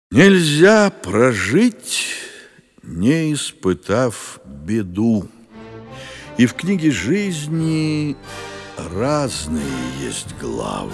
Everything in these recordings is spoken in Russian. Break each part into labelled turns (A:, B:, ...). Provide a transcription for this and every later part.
A: Нельзя прожить, не испытав беду. И в книге жизни разные есть главы.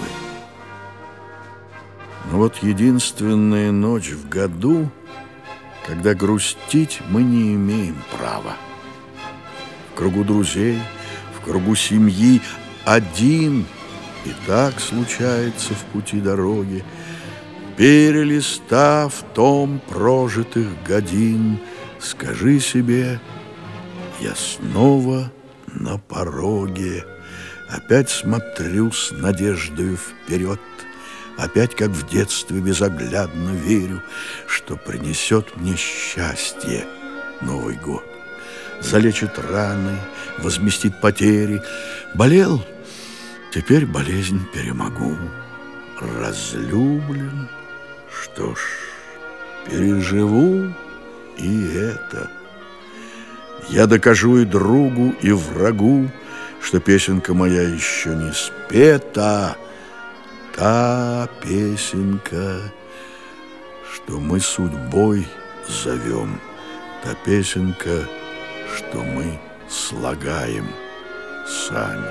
A: Но вот единственная ночь в году, когда грустить мы не имеем права. В кругу друзей, в кругу семьи один, и так случается в пути дороги. Перелистав том прожитых годин, скажи себе: я снова на пороге. Опять смотрю с надеждою вперед, опять, как в детстве, безоглядно верю, что принесет мне счастье Новый год. Залечит раны, возместит потери. Болел, теперь болезнь перемогу. Разлюблен, что ж, переживу и это. Я докажу и другу, и врагу, что песенка моя еще не спета. Та песенка, что мы судьбой зовем, та песенка, что мы слагаем сами.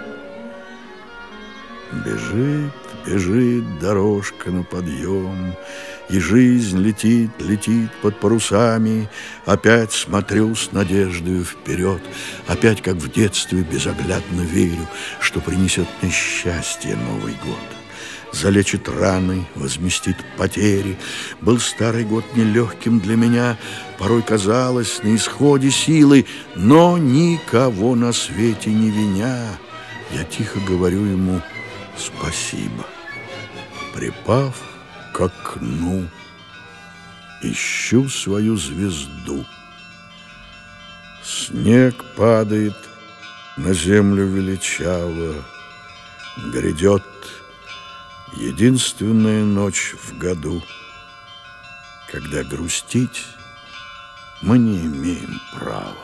A: Бежит, бежит дорожка на подъем, и жизнь летит, летит под парусами. Опять смотрю с надеждою вперед, опять, как в детстве, безоглядно верю, что принесет мне счастье Новый год. Залечит раны, возместит потери. Был старый год нелегким для меня, порой казалось на исходе силы, но никого на свете не виня, я тихо говорю ему спасибо. Припав к окну, ищу свою звезду. Снег падает на землю величаво, грядет единственная ночь в году, когда грустить мы не имеем права.